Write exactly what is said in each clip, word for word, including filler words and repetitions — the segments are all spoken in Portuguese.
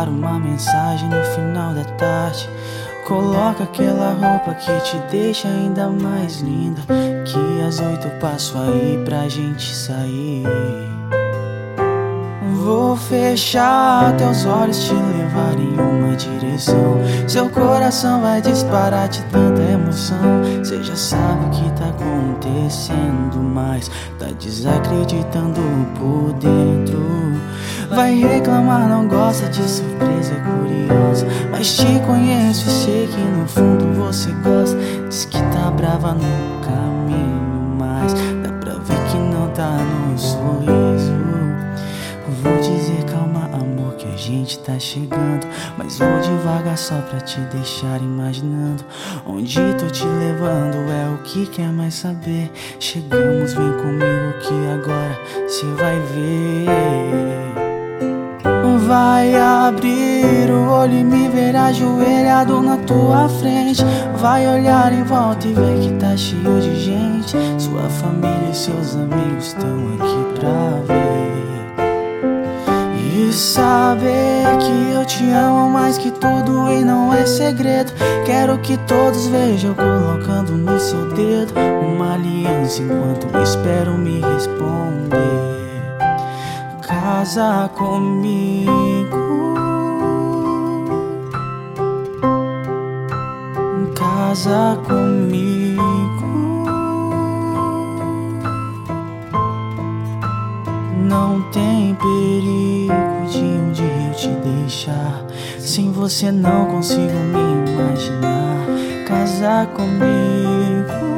mandar uma mensagem no final da tarde. Coloca aquela roupa que te deixa ainda mais linda, que às oito eu passo aí pra gente sair. Vou fechar teus olhos, te levar em uma direção. Seu coração vai disparar de tanta emoção. Cê já sabe o que tá acontecendo, mas tá desacreditando por dentro. Vai reclamar, não gosta de surpresa, é curiosa, mas te conheço e sei que no fundo você gosta. Diz que tá brava no caminho, mas dá pra ver que não tá no sorriso. Vou dizer calma, amor, que a gente tá chegando, mas vou devagar só pra te deixar imaginando. Onde tô te levando é o que quer mais saber. Chegamos, vem comigo que agora cê vai ver. Vai abrir o olho e me ver ajoelhado na tua frente. Vai olhar em volta e ver que tá cheio de gente. Sua família e seus amigos estão aqui pra ver. E saber que eu te amo mais que tudo e não é segredo. Quero que todos vejam colocando no seu dedo uma aliança enquanto eu espero me responder. Casa comigo, casa comigo. Não tem perigo de um dia eu te deixar. Sem você não consigo me imaginar. Casa comigo,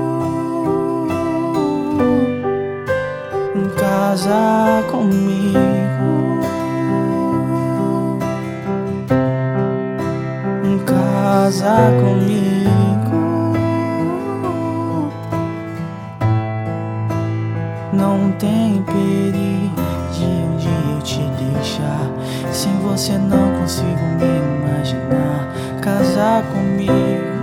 casa comigo, casa comigo. Não tem perigo de um dia eu te deixar. Sem você não consigo me imaginar. Casar comigo.